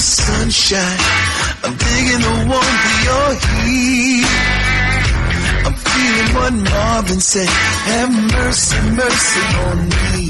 sunshine. I'm digging the warmth of your heat. I'm feeling what Marvin said. Have mercy, mercy on me.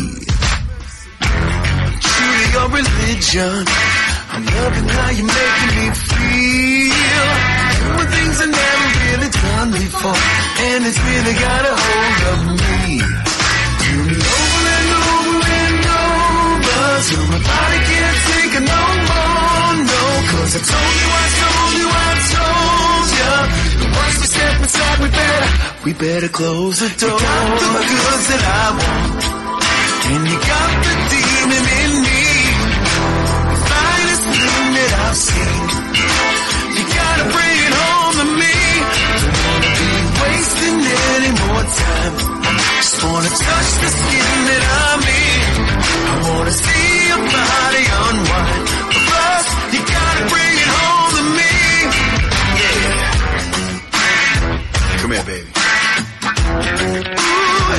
Truly your religion. I'm loving how you're making me feel. Doing things I never really done before, and it's really got a hold of me. Over and over and over, till my body can't take it no more, no. Cause I told you, I told you, I told ya. And once we step inside, we better close the door. You got the goods that I want, and you got the demon in me. The finest thing that I've seen. You gotta bring it home to me. Don't wanna be wasting any more time. Just wanna touch the skin that I'm in. I wanna see your body unwind. But first, you gotta bring it home to me. Yeah. Come here, baby. Ooh.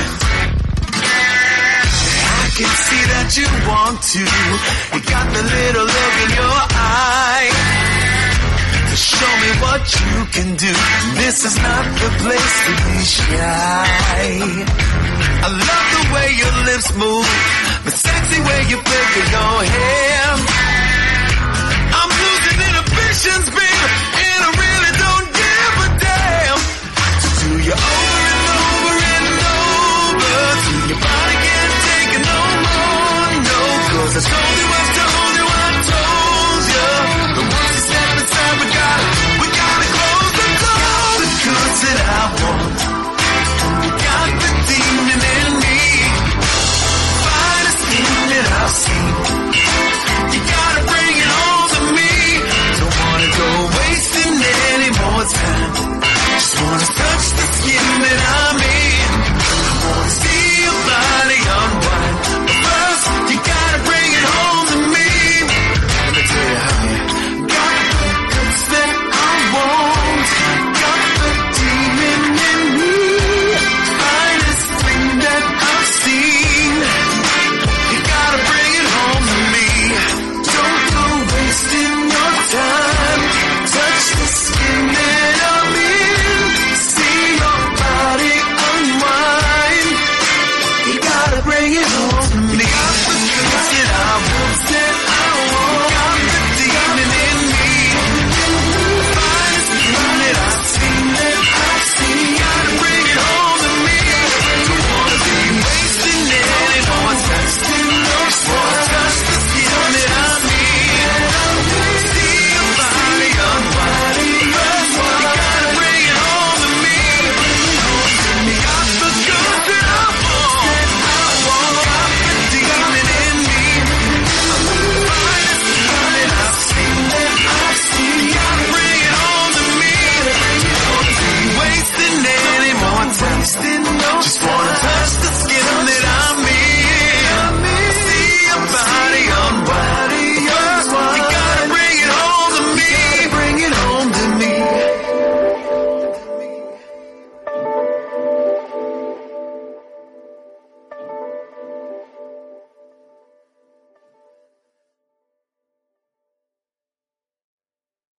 I can see that you want to. You got the little look in your eye. Show me what you can do. This is not the place to be shy. I love the way your lips move, the sexy way you flick your hair.